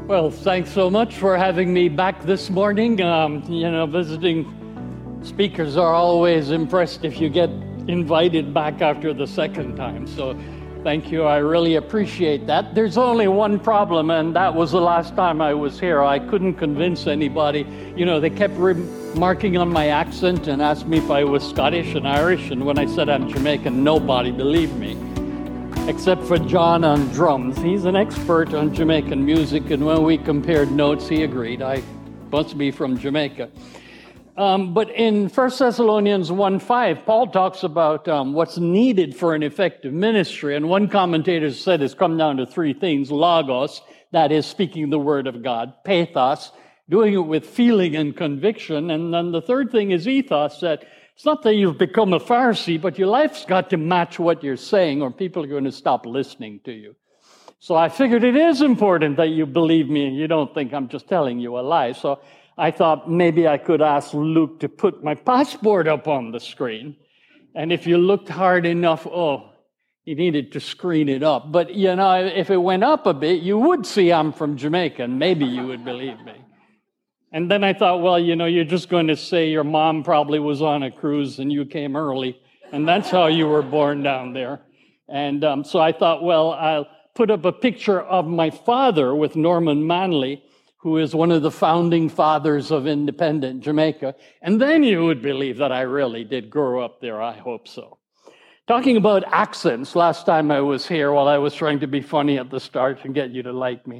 Well, thanks so much for having me back this morning. Visiting speakers are always impressed if you get invited back after the second time. So thank you. I really appreciate that. There's only one problem, and that was the last time I was here. I couldn't convince anybody. They kept remarking on my accent and asked me if I was Scottish and Irish. And when I said I'm Jamaican, nobody believed me, except for John on drums. He's an expert on Jamaican music, and when we compared notes, he agreed I must be from Jamaica. But in 1 Thessalonians 1:5, Paul talks about what's needed for an effective ministry, and one commentator said it's come down to three things: logos, that is speaking the word of God; pathos, doing it with feeling and conviction; and then the third thing is ethos, that it's not that you've become a Pharisee, but your life's got to match what you're saying, or people are going to stop listening to you. So I figured it is important that you believe me and you don't think I'm just telling you a lie. So I thought maybe I could ask Luke to put my passport up on the screen. And if you looked hard enough, he needed to screen it up. But, if it went up a bit, you would see I'm from Jamaica, and maybe you would believe me. And then I thought, well, you're just going to say your mom probably was on a cruise and you came early, and that's how you were born down there. And so I thought, well, I'll put up a picture of my father with Norman Manley, who is one of the founding fathers of independent Jamaica, and then you would believe that I really did grow up there. I hope so. Talking about accents, last time I was here, while I was trying to be funny at the start and get you to like me,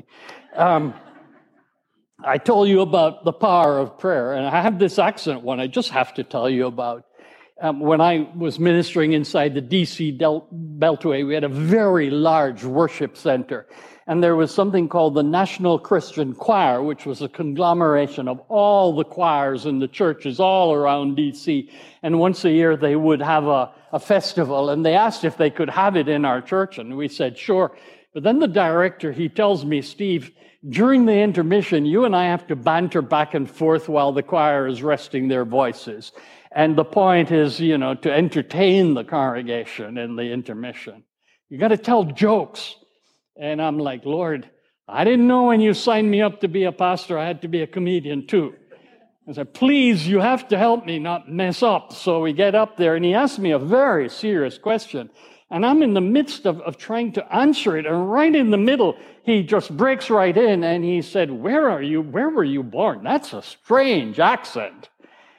I told you about the power of prayer, and I have this accent one I just have to tell you about. When I was ministering inside the D.C. Beltway, we had a very large worship center, and there was something called the National Christian Choir, which was a conglomeration of all the choirs in the churches all around D.C., and once a year they would have a festival, and they asked if they could have it in our church, and we said, sure. But then the director, he tells me, Steve, during the intermission, you and I have to banter back and forth while the choir is resting their voices. And the point is, to entertain the congregation in the intermission. You got to tell jokes. And I'm like, Lord, I didn't know when you signed me up to be a pastor, I had to be a comedian too. I said, please, you have to help me not mess up. So we get up there, and he asked me a very serious question. And I'm in the midst of trying to answer it. And right in the middle, he just breaks right in and he said, where are you? Where were you born? That's a strange accent.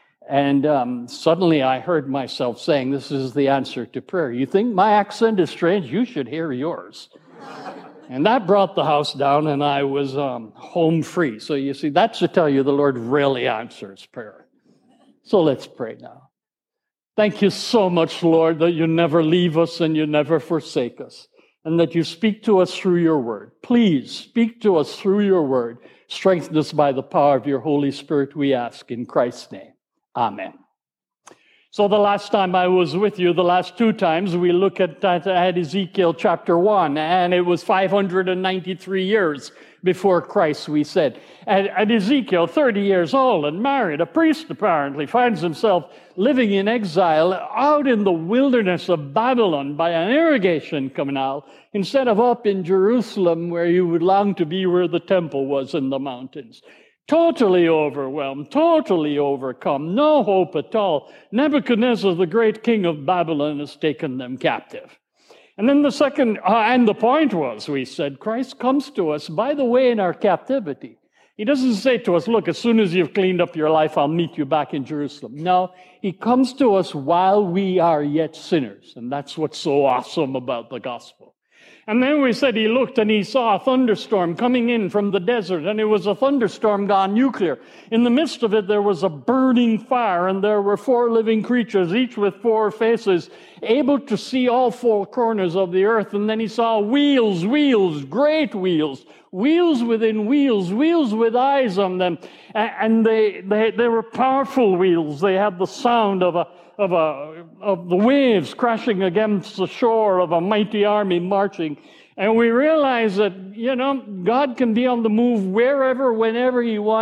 And suddenly I heard myself saying, this is the answer to prayer. You think my accent is strange? You should hear yours. And that brought the house down, and I was home free. So you see, that's to tell you the Lord really answers prayer. So let's pray now. Thank you so much, Lord, that you never leave us and you never forsake us, and that you speak to us through your word. Please speak to us through your word. Strengthen us by the power of your Holy Spirit, we ask in Christ's name. Amen. So the last time I was with you, the last two times, we look at Ezekiel chapter 1, and it was 593 years before Christ, we said. And Ezekiel, 30 years old and married, a priest apparently, finds himself living in exile out in the wilderness of Babylon by an irrigation canal, instead of up in Jerusalem where you would long to be, where the temple was in the mountains. Totally overwhelmed, totally overcome, no hope at all. Nebuchadnezzar, the great king of Babylon, has taken them captive. And then the second, and the point was, we said, Christ comes to us, by the way, in our captivity. He doesn't say to us, look, as soon as you've cleaned up your life, I'll meet you back in Jerusalem. No, he comes to us while we are yet sinners. And that's what's so awesome about the gospel. And then we said he looked and he saw a thunderstorm coming in from the desert, and it was a thunderstorm gone nuclear. In the midst of it, there was a burning fire, and there were 4 living creatures, each with 4 faces, able to see all 4 corners of the earth. And then he saw wheels, great wheels, wheels within wheels, wheels with eyes on them. And they were powerful wheels. They had the sound of the waves crashing against the shore of a mighty army marching. And we realize that, God can be on the move wherever, whenever he wants.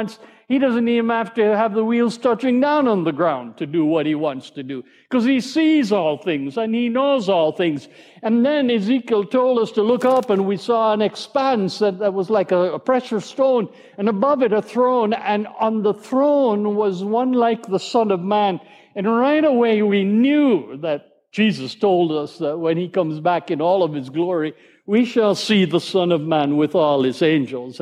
He doesn't even have to have the wheels touching down on the ground to do what he wants to do, because he sees all things and he knows all things. And then Ezekiel told us to look up, and we saw an expanse that was like a precious stone, and above it a throne, and on the throne was one like the Son of Man. And right away we knew that Jesus told us that when he comes back in all of his glory, we shall see the Son of Man with all his angels.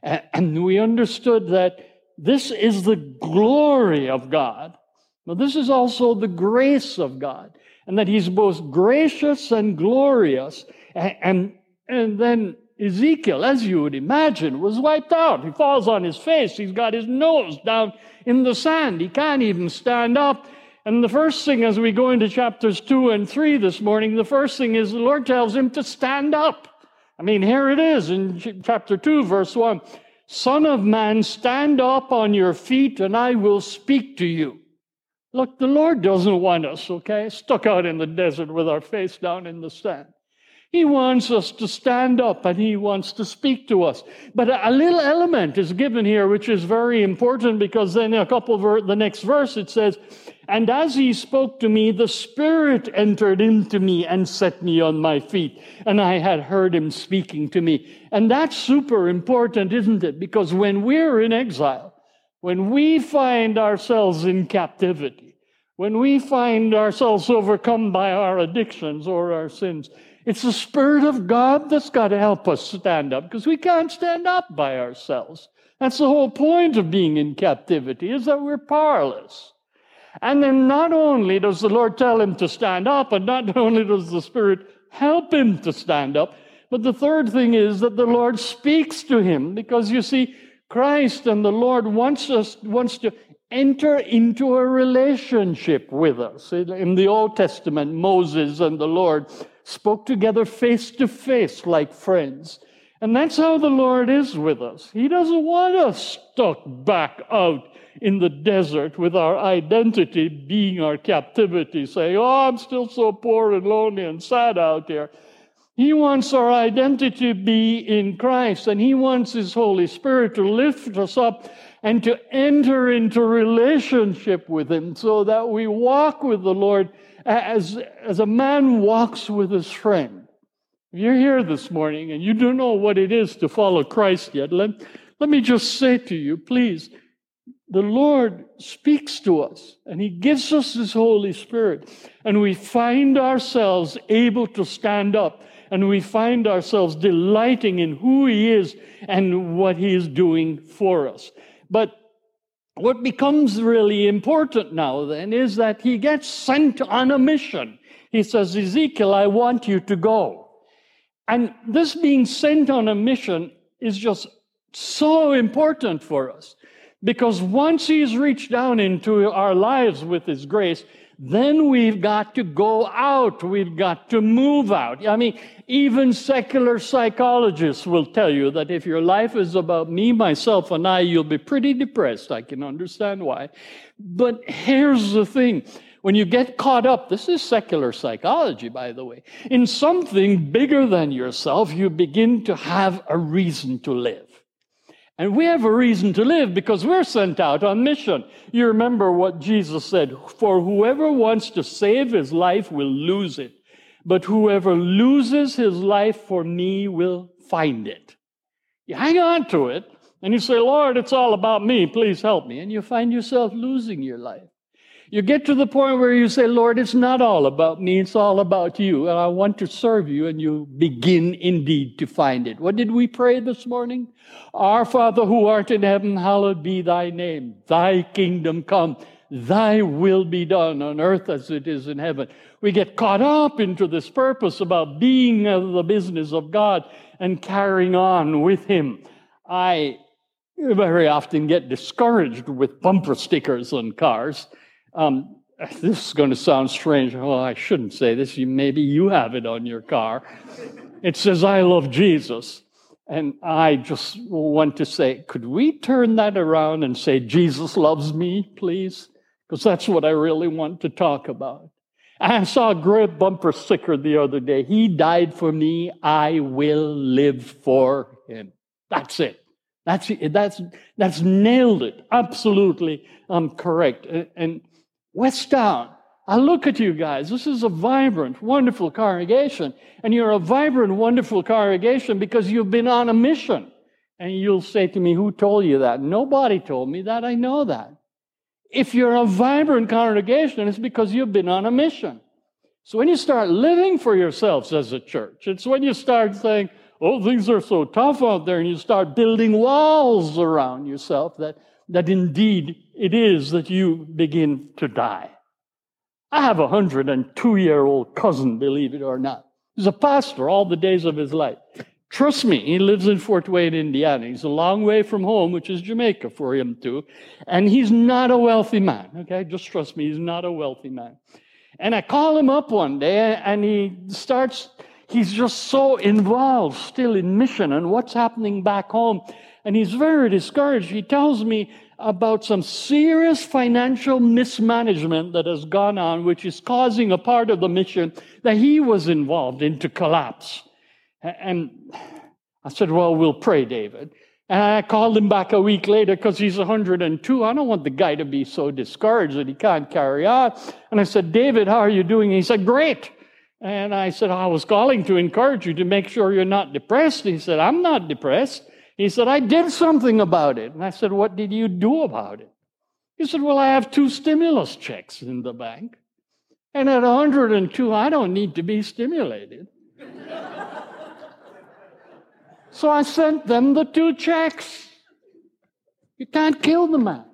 And we understood that this is the glory of God. But this is also the grace of God, and that he's both gracious and glorious. And then Ezekiel, as you would imagine, was wiped out. He falls on his face. He's got his nose down in the sand. He can't even stand up. And the first thing, as we go into chapters 2 and 3 this morning, the first thing is the Lord tells him to stand up. I mean, here it is in chapter 2, verse 1. Son of man, stand up on your feet, and I will speak to you. Look, the Lord doesn't want us, okay, stuck out in the desert with our face down in the sand. He wants us to stand up, and he wants to speak to us. But a little element is given here, which is very important, because then the next verse it says, and as he spoke to me, the Spirit entered into me and set me on my feet, and I had heard him speaking to me. And that's super important, isn't it? Because when we're in exile, when we find ourselves in captivity, when we find ourselves overcome by our addictions or our sins, it's the Spirit of God that's got to help us stand up, because we can't stand up by ourselves. That's the whole point of being in captivity, is that we're powerless. And then not only does the Lord tell him to stand up, and not only does the Spirit help him to stand up, but the third thing is that the Lord speaks to him, because you see, Christ and the Lord wants to enter into a relationship with us. In the Old Testament, Moses and the Lord spoke together face to face like friends. And that's how the Lord is with us. He doesn't want us stuck back out in the desert with our identity being our captivity, saying, oh, I'm still so poor and lonely and sad out there. He wants our identity to be in Christ, and he wants his Holy Spirit to lift us up and to enter into relationship with him, so that we walk with the Lord as a man walks with his friend. If you're here this morning and you don't know what it is to follow Christ yet, let me just say to you, please, the Lord speaks to us, and he gives us his Holy Spirit, and we find ourselves able to stand up, and we find ourselves delighting in who he is and what he is doing for us. But what becomes really important now then is that he gets sent on a mission. He says, Ezekiel, I want you to go. And this being sent on a mission is just so important for us, because once he's reached down into our lives with his grace, then we've got to go out. We've got to move out. I mean, even secular psychologists will tell you that if your life is about me, myself, and I, you'll be pretty depressed. I can understand why. But here's the thing. When you get caught up, this is secular psychology, by the way, in something bigger than yourself, you begin to have a reason to live. And we have a reason to live because we're sent out on mission. You remember what Jesus said, for whoever wants to save his life will lose it, but whoever loses his life for me will find it. You hang on to it, and you say, Lord, it's all about me, please help me, and you find yourself losing your life. You get to the point where you say, Lord, it's not all about me, it's all about you, and I want to serve you, and you begin indeed to find it. What did we pray this morning? Our Father who art in heaven, hallowed be thy name. Thy kingdom come, thy will be done on earth as it is in heaven. We get caught up into this purpose about being the business of God and carrying on with him. I very often get discouraged with bumper stickers on cars. This is going to sound strange. Oh, I shouldn't say this. Maybe you have it on your car. It says, I love Jesus. And I just want to say, could we turn that around and say, Jesus loves me, please? Because that's what I really want to talk about. I saw a great bumper sticker the other day. He died for me. I will live for him. That's it. That's nailed it. Absolutely correct. And Westtown, I look at you guys. This is a vibrant, wonderful congregation. And you're a vibrant, wonderful congregation because you've been on a mission. And you'll say to me, who told you that? Nobody told me that. I know that. If you're a vibrant congregation, it's because you've been on a mission. So when you start living for yourselves as a church, it's when you start saying, oh, things are so tough out there, and you start building walls around yourself that indeed it is that you begin to die. I have a 102-year-old cousin, believe it or not. He's a pastor all the days of his life. Trust me, he lives in Fort Wayne, Indiana. He's a long way from home, which is Jamaica for him too. And he's not a wealthy man, okay? Just trust me, he's not a wealthy man. And I call him up one day, and he's just so involved still in mission and what's happening back home. And he's very discouraged. He tells me about some serious financial mismanagement that has gone on, which is causing a part of the mission that he was involved in to collapse. And I said, well, we'll pray, David. And I called him back a week later because he's 102. I don't want the guy to be so discouraged that he can't carry on. And I said, David, how are you doing? And he said, great. And I said, I was calling to encourage you to make sure you're not depressed. He said, I'm not depressed. He said, I did something about it. And I said, what did you do about it? He said, well, I have 2 stimulus checks in the bank. And at 102, I don't need to be stimulated. So I sent them the 2 checks. You can't kill the man.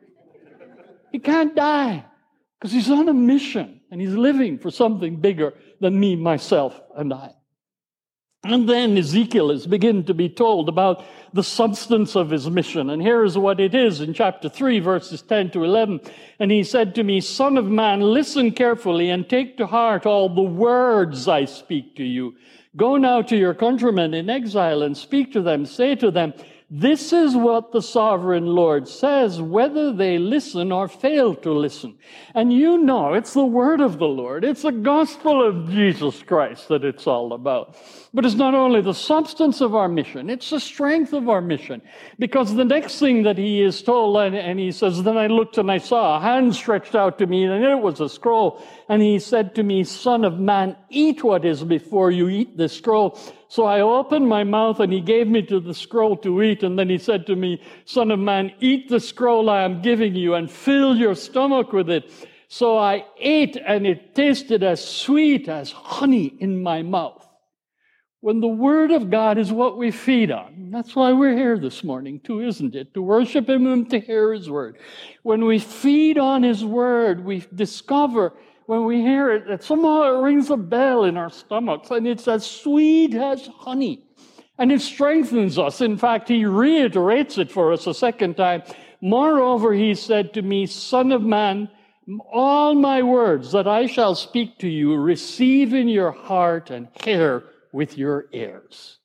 He can't die because he's on a mission and he's living for something bigger than me, myself, and I. And then Ezekiel is beginning to be told about the substance of his mission. And here is what it is in chapter 3, verses 10 to 11. And he said to me, Son of man, listen carefully and take to heart all the words I speak to you. Go now to your countrymen in exile and speak to them. Say to them, this is what the sovereign Lord says, whether they listen or fail to listen. And you know, it's the word of the Lord. It's the gospel of Jesus Christ that it's all about. But it's not only the substance of our mission, it's the strength of our mission. Because the next thing that he is told, and he says, then I looked and I saw a hand stretched out to me, and it was a scroll. And he said to me, Son of man, eat what is before you, eat this scroll. So I opened my mouth, and he gave me to the scroll to eat. And then he said to me, Son of man, eat the scroll I am giving you, and fill your stomach with it. So I ate, and it tasted as sweet as honey in my mouth. When the Word of God is what we feed on. That's why we're here this morning too, isn't it? To worship Him and to hear His Word. When we feed on His Word, we discover, when we hear it, that somehow it rings a bell in our stomachs, and it's as sweet as honey. And it strengthens us. In fact, He reiterates it for us a second time. Moreover, He said to me, Son of man, all my words that I shall speak to you, receive in your heart and hear with your ears.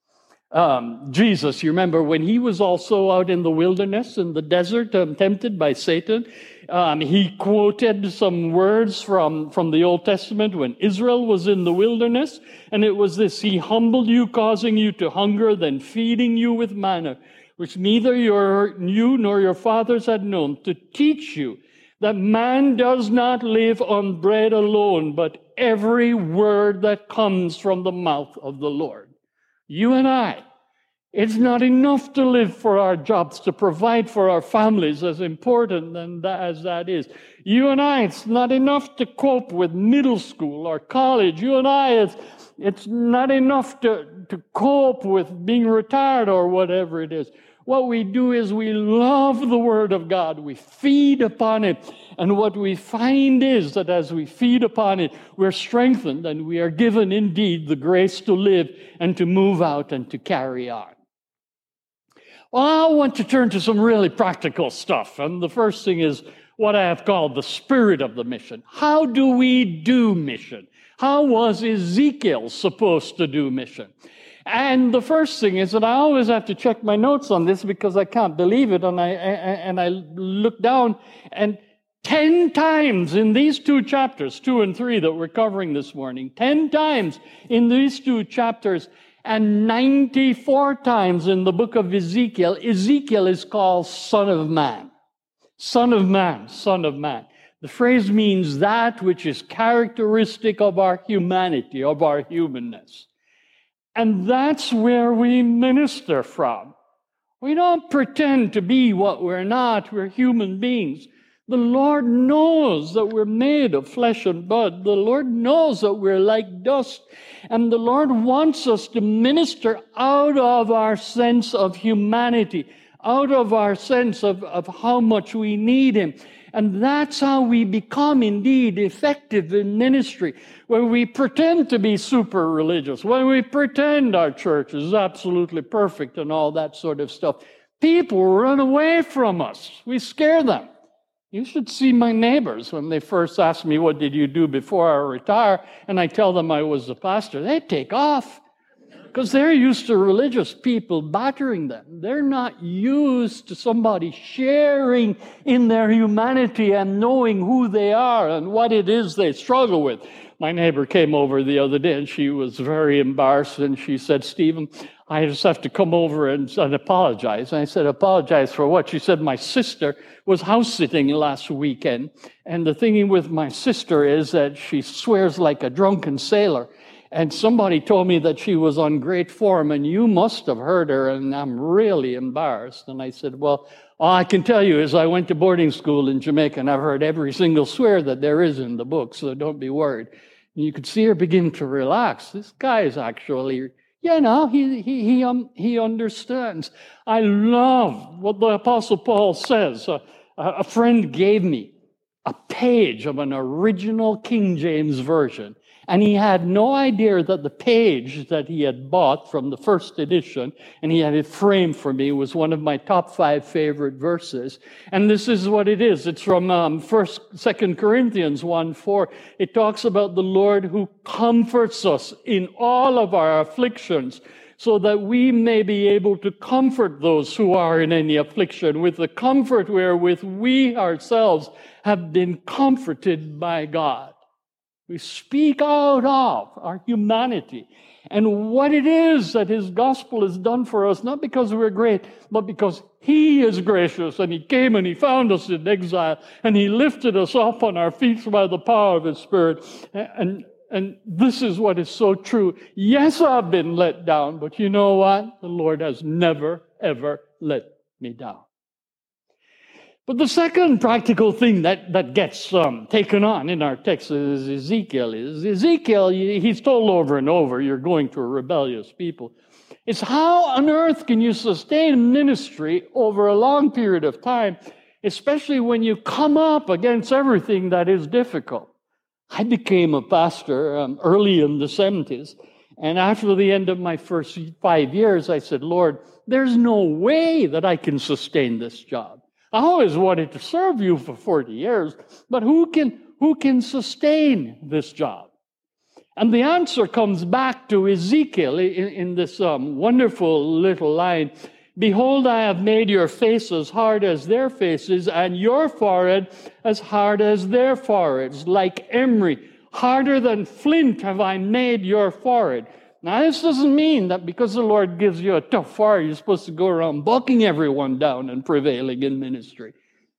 Jesus, you remember when he was also out in the wilderness, in the desert, tempted by Satan, he quoted some words from the Old Testament when Israel was in the wilderness, and it was this, he humbled you, causing you to hunger, then feeding you with manna, which neither you nor your fathers had known, to teach you that man does not live on bread alone, but every word that comes from the mouth of the Lord. You and I, it's not enough to live for our jobs, to provide for our families, as important as that is. You and I, it's not enough to cope with middle school or college. You and I, it's not enough to cope with being retired or whatever it is. What we do is we love the Word of God. We feed upon it. And what we find is that as we feed upon it, we're strengthened and we are given indeed the grace to live and to move out and to carry on. Well, I want to turn to some really practical stuff. And the first thing is what I have called the spirit of the mission. How do we do mission? How was Ezekiel supposed to do mission? And the first thing is that I always have to check my notes on this because I can't believe it. And I look down, and 10 times in these 2 chapters, 2 and 3 that we're covering this morning, 10 times in these 2 chapters, And 94 times in the book of Ezekiel, Ezekiel is called Son of Man. Son of Man, Son of Man. The phrase means that which is characteristic of our humanity, of our humanness. And that's where we minister from. We don't pretend to be what we're not. We're human beings. The Lord knows that we're made of flesh and blood. The Lord knows that we're like dust. And the Lord wants us to minister out of our sense of humanity, out of our sense of how much we need Him. And that's how we become indeed effective in ministry. When we pretend to be super religious, when we pretend our church is absolutely perfect and all that sort of stuff, people run away from us. We scare them. You should see my neighbors when they first ask me, what did you do before I retire? And I tell them I was a pastor. They take off because they're used to religious people battering them. They're not used to somebody sharing in their humanity and knowing who they are and what it is they struggle with. My neighbor came over the other day and she was very embarrassed and she said, Stephen, I just have to come over and apologize. And I said, apologize for what? She said, my sister was house sitting last weekend. And the thing with my sister is that she swears like a drunken sailor. And somebody told me that she was on great form, and you must have heard her, and I'm really embarrassed. And I said, well, all I can tell you is I went to boarding school in Jamaica, and I've heard every single swear that there is in the book, so don't be worried. And you could see her begin to relax. This guy is actually, he understands. I love what the Apostle Paul says. A friend gave me a page of an original King James Version. And he had no idea that the page that he had bought from the first edition, and he had it framed for me, was one of my top 5 favorite verses. And this is what it is. It's from 2 Corinthians 1:4. It talks about the Lord who comforts us in all of our afflictions, so that we may be able to comfort those who are in any affliction with the comfort wherewith we ourselves have been comforted by God. We speak out of our humanity and what it is that His gospel has done for us, not because we're great, but because He is gracious, and He came and He found us in exile, and He lifted us up on our feet by the power of His Spirit. And this is what is so true. Yes, I've been let down, but you know what? The Lord has never, ever let me down. But the second practical thing that gets taken on in our text is Ezekiel. Ezekiel, he's told over and over, you're going to a rebellious people. It's how on earth can you sustain ministry over a long period of time, especially when you come up against everything that is difficult. I became a pastor early in the 70s, and after the end of my first 5 years, I said, Lord, there's no way that I can sustain this job. I always wanted to serve you for 40 years, but who can sustain this job? And the answer comes back to Ezekiel in this wonderful little line. Behold, I have made your face as hard as their faces, and your forehead as hard as their foreheads. Like emery, harder than flint have I made your forehead. Now, this doesn't mean that because the Lord gives you a tough forehead, you're supposed to go around bucking everyone down and prevailing in ministry.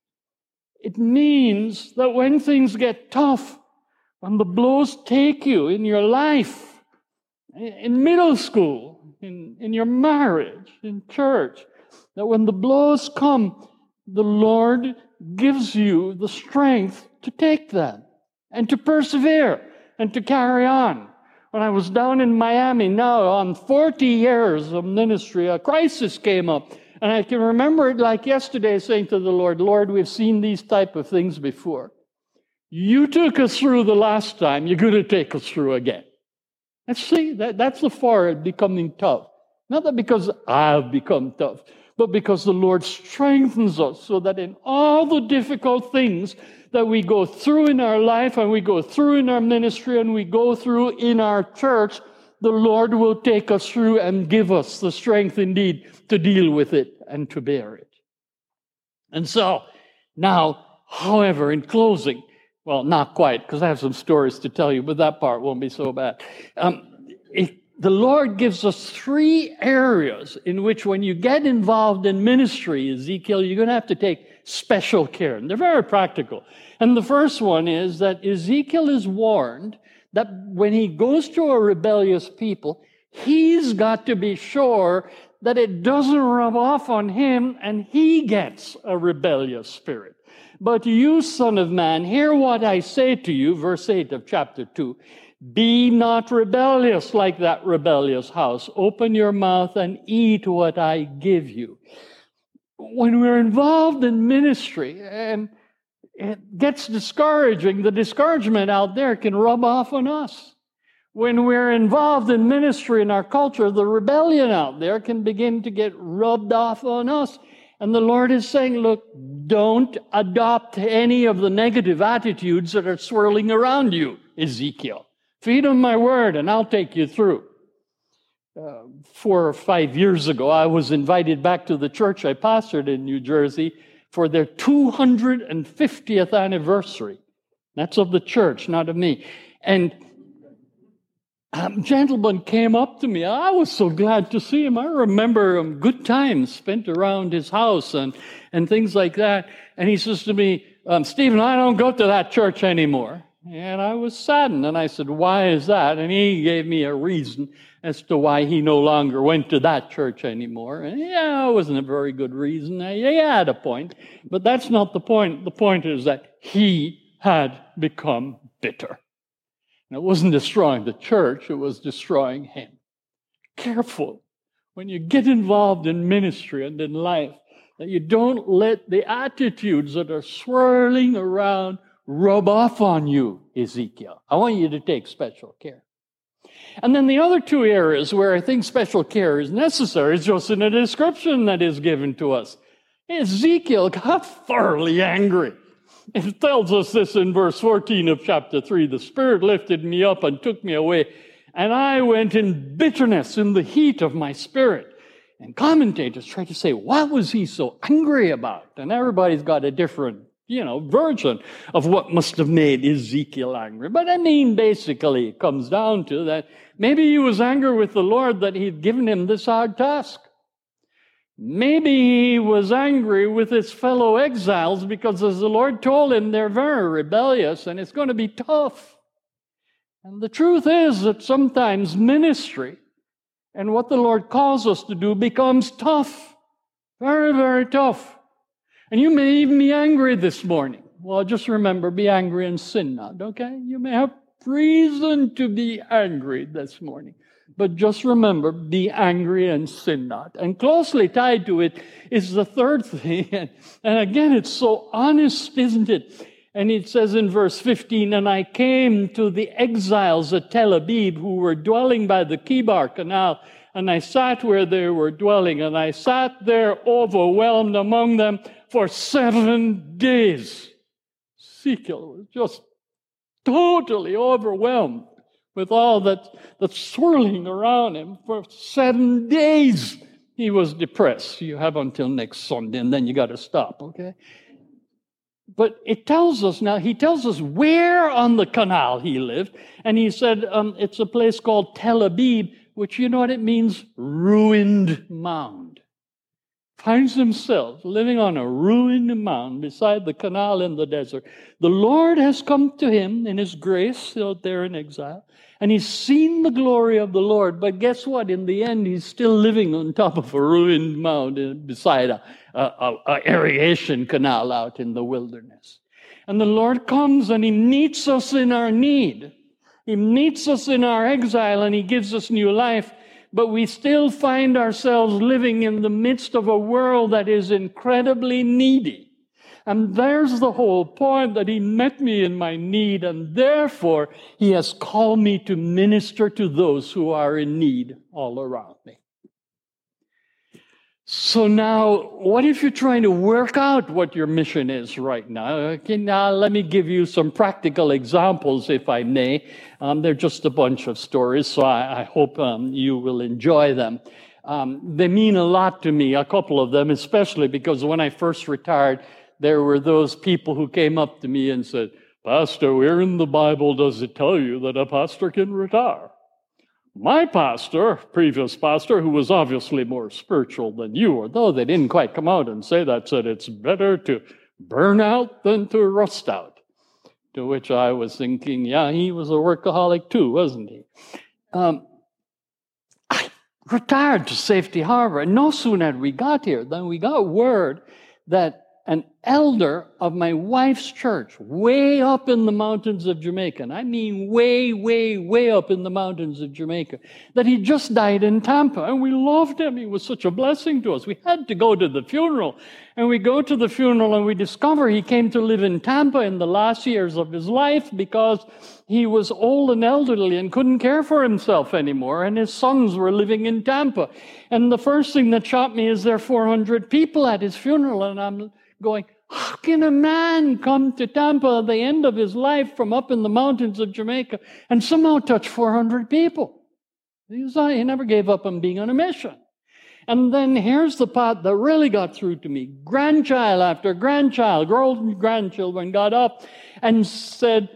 It means that when things get tough, when the blows take you in your life, in middle school, in your marriage, in church, that when the blows come, the Lord gives you the strength to take them and to persevere and to carry on. When I was down in Miami now on 40 years of ministry, a crisis came up. And I can remember it like yesterday, saying to the Lord, Lord, we've seen these type of things before. You took us through the last time. You're going to take us through again. And see, that's the forehead becoming tough. Not that because I've become tough, but because the Lord strengthens us so that in all the difficult things that we go through in our life and we go through in our ministry and we go through in our church, the Lord will take us through and give us the strength indeed to deal with it and to bear it. And so, now, however, in closing, well, not quite, because I have some stories to tell you, but that part won't be so bad. the Lord gives us 3 areas in which when you get involved in ministry, Ezekiel, you're going to have to take special care. And they're very practical. And the first one is that Ezekiel is warned that when he goes to a rebellious people, he's got to be sure that it doesn't rub off on him and he gets a rebellious spirit. But you, son of man, hear what I say to you, verse 8 of chapter 2. Be not rebellious like that rebellious house. Open your mouth and eat what I give you. When we're involved in ministry and it gets discouraging, the discouragement out there can rub off on us. When we're involved in ministry in our culture, the rebellion out there can begin to get rubbed off on us. And the Lord is saying, look, don't adopt any of the negative attitudes that are swirling around you, Ezekiel. Feed on my word, and I'll take you through. 4 or 5 years ago, I was invited back to the church I pastored in New Jersey for their 250th anniversary. That's of the church, not of me. And a gentleman came up to me. I was so glad to see him. I remember good times spent around his house and things like that. And he says to me, Stephen, I don't go to that church anymore. And I was saddened. And I said, why is that? And he gave me a reason as to why he no longer went to that church anymore. And yeah, it wasn't a very good reason. He had a point. But that's not the point. The point is that he had become bitter. And it wasn't destroying the church, it was destroying him. Careful when you get involved in ministry and in life that you don't let the attitudes that are swirling around rub off on you, Ezekiel. I want you to take special care. And then the other 2 areas where I think special care is necessary is just in the description that is given to us. Ezekiel got thoroughly angry. It tells us this in verse 14 of chapter 3. The Spirit lifted me up and took me away, and I went in bitterness in the heat of my spirit. And commentators try to say, what was he so angry about? And everybody's got a different, version of what must have made Ezekiel angry. But I mean, basically, it comes down to that maybe he was angry with the Lord that he'd given him this hard task. Maybe he was angry with his fellow exiles because, as the Lord told him, they're very rebellious and it's going to be tough. And the truth is that sometimes ministry and what the Lord calls us to do becomes tough. Very, very tough. And you may even be angry this morning. Well, just remember, be angry and sin not, okay? You may have reason to be angry this morning. But just remember, be angry and sin not. And closely tied to it is the third thing. And again, it's so honest, isn't it? And it says in verse 15, and I came to the exiles at Tel Aviv who were dwelling by the Kibar Canal, and I sat where they were dwelling, and I sat there overwhelmed among them for 7 days. Ezekiel was just totally overwhelmed with all that's swirling around him. For 7 days, he was depressed. You have until next Sunday, and then you got to stop, okay? But he tells us where on the canal he lived, and he said it's a place called Tel Aviv, which you know what it means? Ruined mound. Finds himself living on a ruined mound beside the canal in the desert. The Lord has come to him in his grace out there in exile, and he's seen the glory of the Lord. But guess what? In the end, he's still living on top of a ruined mound beside a irrigation canal out in the wilderness. And the Lord comes and he meets us in our need. He meets us in our exile and he gives us new life. But we still find ourselves living in the midst of a world that is incredibly needy. And there's the whole point, that he met me in my need, and therefore he has called me to minister to those who are in need all around me. So now, what if you're trying to work out what your mission is right now? Okay, now let me give you some practical examples, if I may. They're just a bunch of stories, so I hope you will enjoy them. They mean a lot to me, a couple of them, especially because when I first retired, there were those people who came up to me and said, Pastor, where in the Bible does it tell you that a pastor can retire? my pastor, previous pastor, who was obviously more spiritual than you, although they didn't quite come out and say that, said it's better to burn out than to rust out. To which I was thinking, yeah, he was a workaholic too, wasn't he? I retired to Safety Harbor, and no sooner had we got here than we got word that an elder of my wife's church, way up in the mountains of Jamaica, and I mean way, way, way up in the mountains of Jamaica, that he just died in Tampa, and we loved him. He was such a blessing to us. We had to go to the funeral, and we go to the funeral, and we discover he came to live in Tampa in the last years of his life because he was old and elderly and couldn't care for himself anymore, and his sons were living in Tampa. And the first thing that shocked me is there are 400 people at his funeral, and I'm going, how can a man come to Tampa at the end of his life from up in the mountains of Jamaica and somehow touch 400 people? He never gave up on being on a mission. And then here's the part that really got through to me. Grandchild after grandchild, grandchildren got up and said,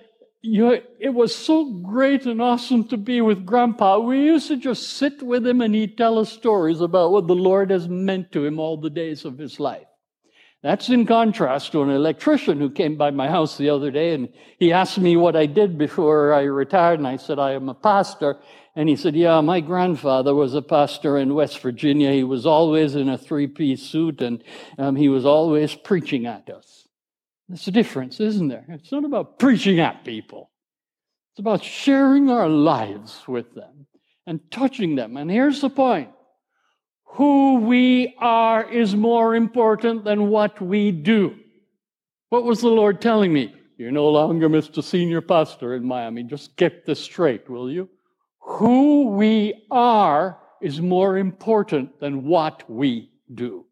it was so great and awesome to be with Grandpa. We used to just sit with him and he'd tell us stories about what the Lord has meant to him all the days of his life. That's in contrast to an electrician who came by my house the other day, and he asked me what I did before I retired, and I said, I am a pastor. And he said, yeah, my grandfather was a pastor in West Virginia. He was always in a three-piece suit, and he was always preaching at us. There's a difference, isn't there? It's not about preaching at people. It's about sharing our lives with them and touching them. And here's the point. Who we are is more important than what we do. What was the Lord telling me? You're no longer Mr. Senior Pastor in Miami. Just get this straight, will you? Who we are is more important than what we do.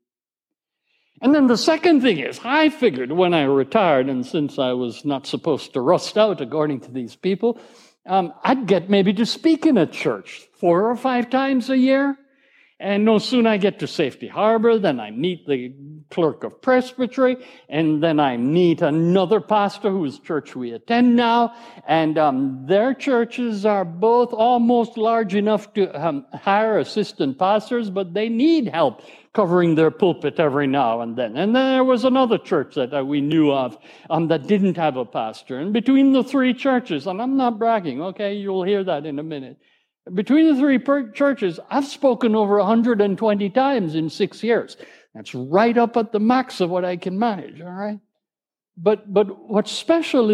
And then the second thing is, I figured when I retired, and since I was not supposed to rust out according to these people, I'd get maybe to speak in a church 4 or 5 times a year. And no sooner I get to Safety Harbor, then I meet the clerk of presbytery, and then I meet another pastor whose church we attend now, and their churches are both almost large enough to hire assistant pastors, but they need help covering their pulpit every now and then. And then there was another church that we knew of that didn't have a pastor. And between the 3 churches, and I'm not bragging, okay, you'll hear that in a minute, between the 3 churches, I've spoken over 120 times in 6 years. That's right up at the max of what I can manage, all right? But what's special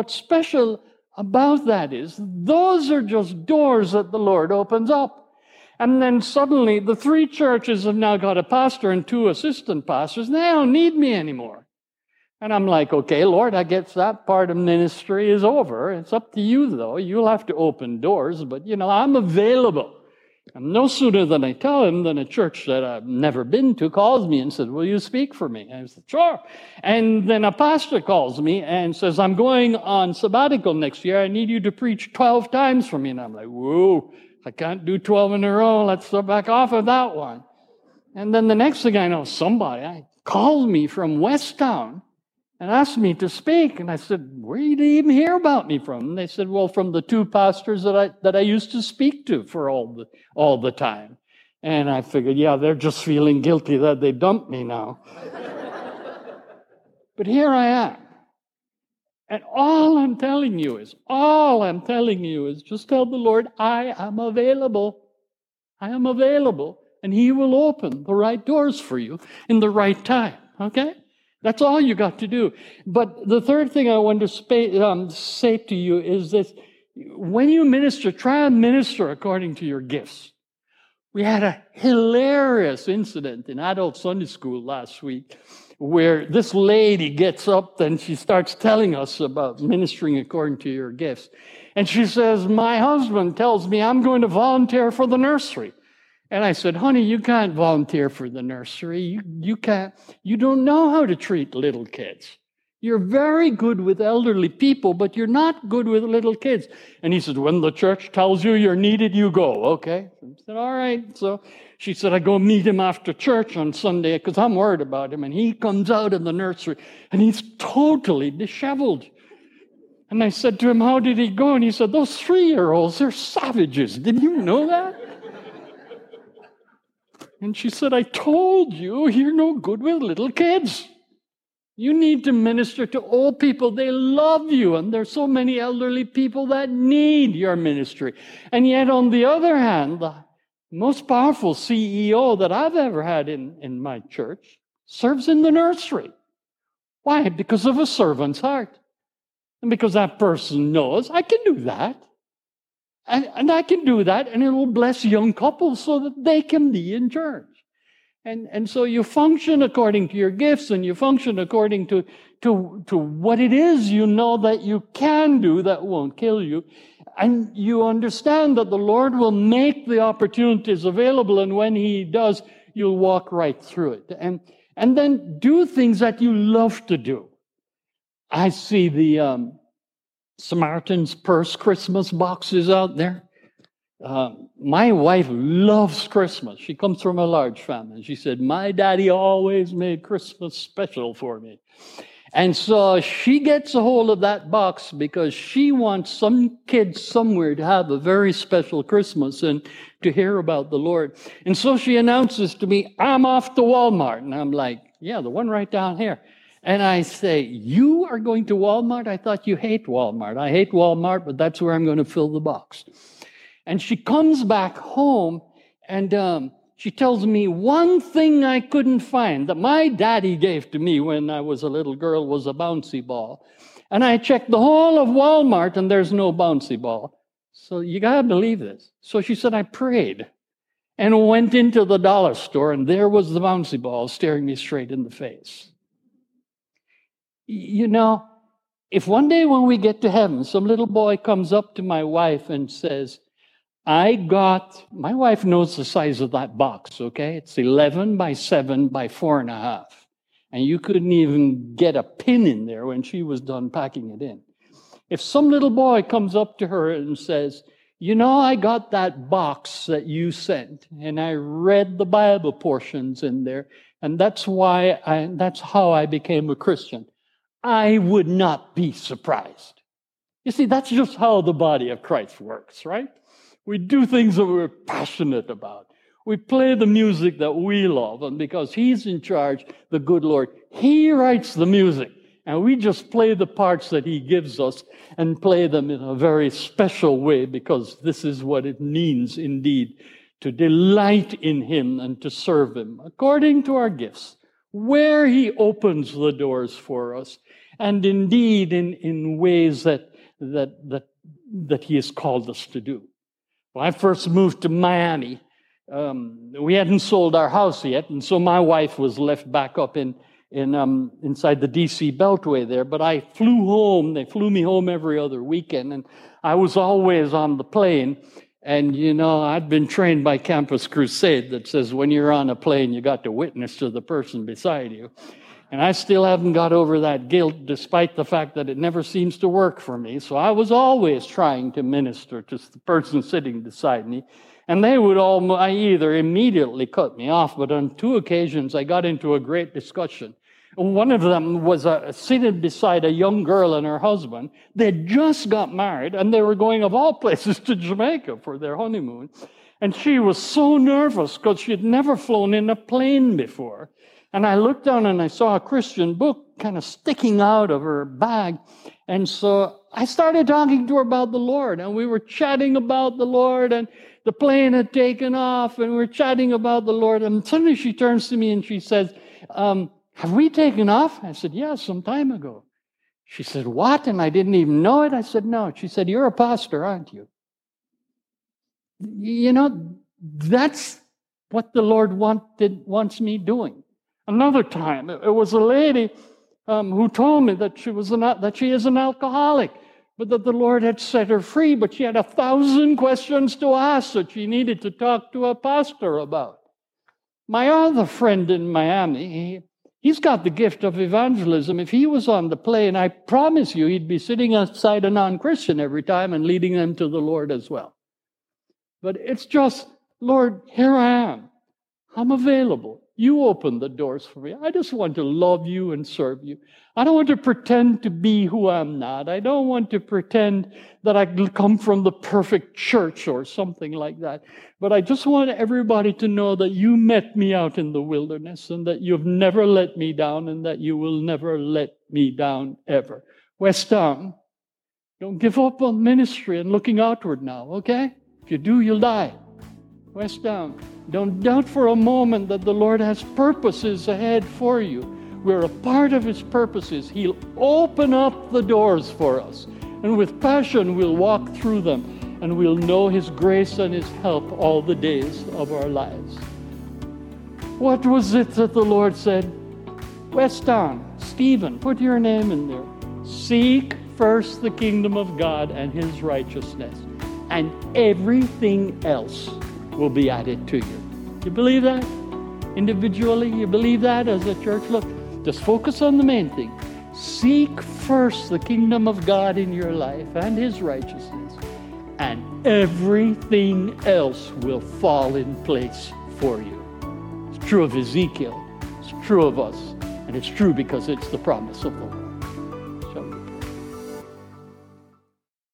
about that is those are just doors that the Lord opens up. And then suddenly the 3 churches have now got a pastor and 2 assistant pastors, and they don't need me anymore. And I'm like, okay, Lord, I guess that part of ministry is over. It's up to you, though. You'll have to open doors, but, I'm available. And no sooner than I tell him than a church that I've never been to calls me and says, will you speak for me? And I said, sure. And then a pastor calls me and says, I'm going on sabbatical next year. I need you to preach 12 times for me. And I'm like, whoa, I can't do 12 in a row. Let's back off of that one. And then the next thing I know, somebody called me from West Town and asked me to speak. And I said, where did you even hear about me from? And they said, well, from the 2 pastors that I used to speak to for all the time. And I figured, yeah, they're just feeling guilty that they dumped me now. But here I am. And all I'm telling you is just tell the Lord, I am available. I am available. And He will open the right doors for you in the right time. Okay? That's all you got to do. But the third thing I want to say to you is this. When you minister, try and minister according to your gifts. We had a hilarious incident in adult Sunday school last week where this lady gets up and she starts telling us about ministering according to your gifts. And she says, my husband tells me I'm going to volunteer for the nursery. And I said, honey, you can't volunteer for the nursery. You don't know how to treat little kids. You're very good with elderly people, but you're not good with little kids. And he said, when the church tells you you're needed, you go. Okay. I said, all right. So she said, I go meet him after church on Sunday because I'm worried about him. And he comes out in the nursery and he's totally disheveled. And I said to him, how did he go? And he said, those 3-year-olds, they're savages. Didn't you know that? And she said, I told you, you're no good with little kids. You need to minister to old people. They love you. And there's so many elderly people that need your ministry. And yet, on the other hand, the most powerful CEO that I've ever had in my church serves in the nursery. Why? Because of a servant's heart. And because that person knows, I can do that. And I can do that, and it will bless young couples so that they can be in church. And so you function according to your gifts, and you function according to what it is you know that you can do that won't kill you. And you understand that the Lord will make the opportunities available, and when He does, you'll walk right through it. And then do things that you love to do. I see the Samaritan's Purse Christmas boxes out there. My wife loves Christmas. She comes from a large family. She said, my daddy always made Christmas special for me. And so she gets a hold of that box because she wants some kid somewhere to have a very special Christmas and to hear about the Lord. And so she announces to me, I'm off to Walmart. And I'm like, yeah, the one right down here. And I say, you are going to Walmart? I thought you hate Walmart. I hate Walmart, but that's where I'm going to fill the box. And she comes back home, and she tells me one thing I couldn't find that my daddy gave to me when I was a little girl was a bouncy ball. And I checked the whole of Walmart, and there's no bouncy ball. So you got to believe this. So she said, I prayed and went into the dollar store, and there was the bouncy ball staring me straight in the face. You know, if one day when we get to heaven, some little boy comes up to my wife and says, my wife knows the size of that box, okay? It's 11 by 7 by 4.5. And you couldn't even get a pin in there when she was done packing it in. If some little boy comes up to her and says, you know, I got that box that you sent, and I read the Bible portions in there, and that's how I became a Christian. I would not be surprised. You see, that's just how the body of Christ works, right? We do things that we're passionate about. We play the music that we love, and because He's in charge, the good Lord, He writes the music, and we just play the parts that He gives us and play them in a very special way because this is what it means indeed to delight in Him and to serve Him according to our gifts, where He opens the doors for us, and indeed in ways that He has called us to do. When I first moved to Miami, we hadn't sold our house yet, and so my wife was left back up inside the DC Beltway there. But I flew home. They flew me home every other weekend, and I was always on the plane. And, you know, I'd been trained by Campus Crusade that says when you're on a plane, you got to witness to the person beside you. And I still haven't got over that guilt, despite the fact that it never seems to work for me. So I was always trying to minister to the person sitting beside me. And they would either immediately cut me off, but on 2 occasions I got into a great discussion. One of them was seated beside a young girl and her husband. They just got married, and they were going, of all places, to Jamaica for their honeymoon. And she was so nervous because she had never flown in a plane before. And I looked down and I saw a Christian book kind of sticking out of her bag. And so I started talking to her about the Lord. And we were chatting about the Lord. And the plane had taken off. And we were chatting about the Lord. And suddenly she turns to me and she says, have we taken off? I said, yeah, some time ago. She said, what? And I didn't even know it. I said, no. She said, you're a pastor, aren't you? You know, that's what the Lord wants me doing. Another time, it was a lady who told me that she is an alcoholic, but that the Lord had set her free, but she had 1,000 questions to ask that she needed to talk to a pastor about. My other friend in Miami, he's got the gift of evangelism. If he was on the plane, I promise you he'd be sitting outside a non-Christian every time and leading them to the Lord as well. But it's just, Lord, here I am. I'm available. You open the doors for me. I just want to love you and serve you. I don't want to pretend to be who I'm not. I don't want to pretend that I come from the perfect church or something like that. But I just want everybody to know that you met me out in the wilderness and that you've never let me down and that you will never let me down ever. West Town, don't give up on ministry and looking outward now, okay? If you do, you'll die. West Town, don't doubt for a moment that the Lord has purposes ahead for you. We're a part of His purposes. He'll open up the doors for us. And with passion, we'll walk through them. And we'll know His grace and His help all the days of our lives. What was it that the Lord said? West Town, Stephen, put your name in there. Seek first the kingdom of God and His righteousness, and everything else will be added to you. You believe that? Individually, you believe that as a church? Look, just focus on the main thing. Seek first the kingdom of God in your life and His righteousness, and everything else will fall in place for you. It's true of Ezekiel. It's true of us. And it's true because it's the promise of the Lord.